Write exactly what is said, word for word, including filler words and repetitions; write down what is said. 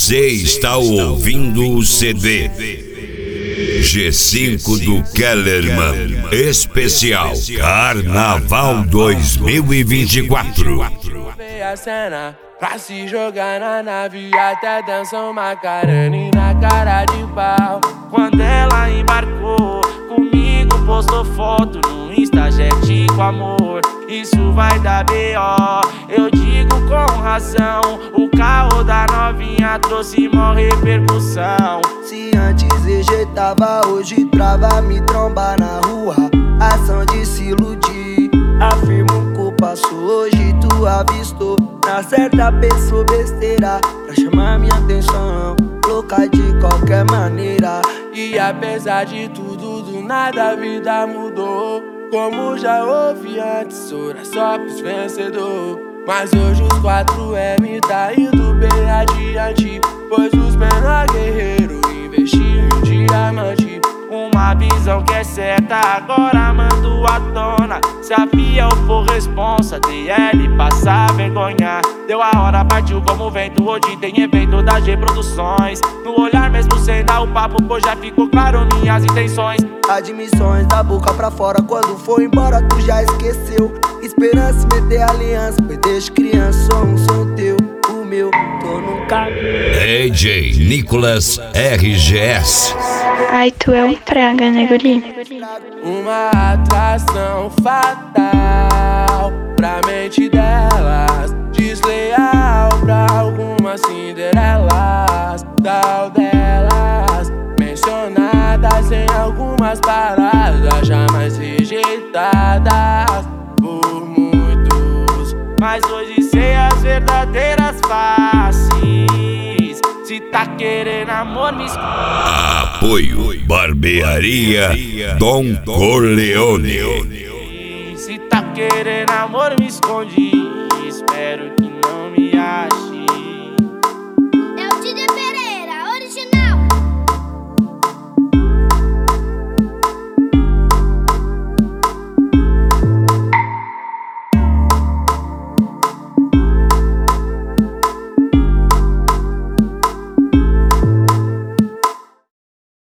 Você está ouvindo o C D G cinco do Kellerman, especial Carnaval dois mil e vinte e quatro. A cena pra se jogar na nave, até dançou Macarena e na cara de pau. Quando ela embarcou comigo, postou foto no Instajet com amor. Isso vai dar B O, eu digo com razão. O carro da novinha trouxe mó repercussão. Se antes rejeitava, hoje trava, me tromba na rua. Ação de se iludir, afirmo que o passo hoje tu avistou. Na certa pensou besteira pra chamar minha atenção, louca de qualquer maneira. E apesar de tudo, do nada a vida mudou. Como já houve antes, Sora só pros vencedor. Mas hoje os quatro M tá indo bem adiante, pois os menor guerreiros investiram em diamante. Uma visão que é certa, agora mando à tona. Se a Fiel for responsa, D L passar vergonha. Deu a hora, partiu como vento, hoje tem evento da G Produções. No olhar mesmo sem dar o papo, pois já ficou claro minhas intenções. Admissões da boca pra fora, quando for embora tu já esqueceu. Esperança meter aliança, pois desde criança sou um som teu. O meu, tô no caminho. D J Nicolas R G S. Ai, tu é um praga, né, guri? Uma atração fatal pra mente delas, desleal pra algumas cinderelas. Tal delas, mencionadas em algumas paradas, jamais rejeitadas por muitos. Mas hoje sei as verdadeiras faces. Se tá querendo amor, me esconde. Apoio Barbearia Dom Corleone. Se tá querendo amor, me esconde. Espero que não me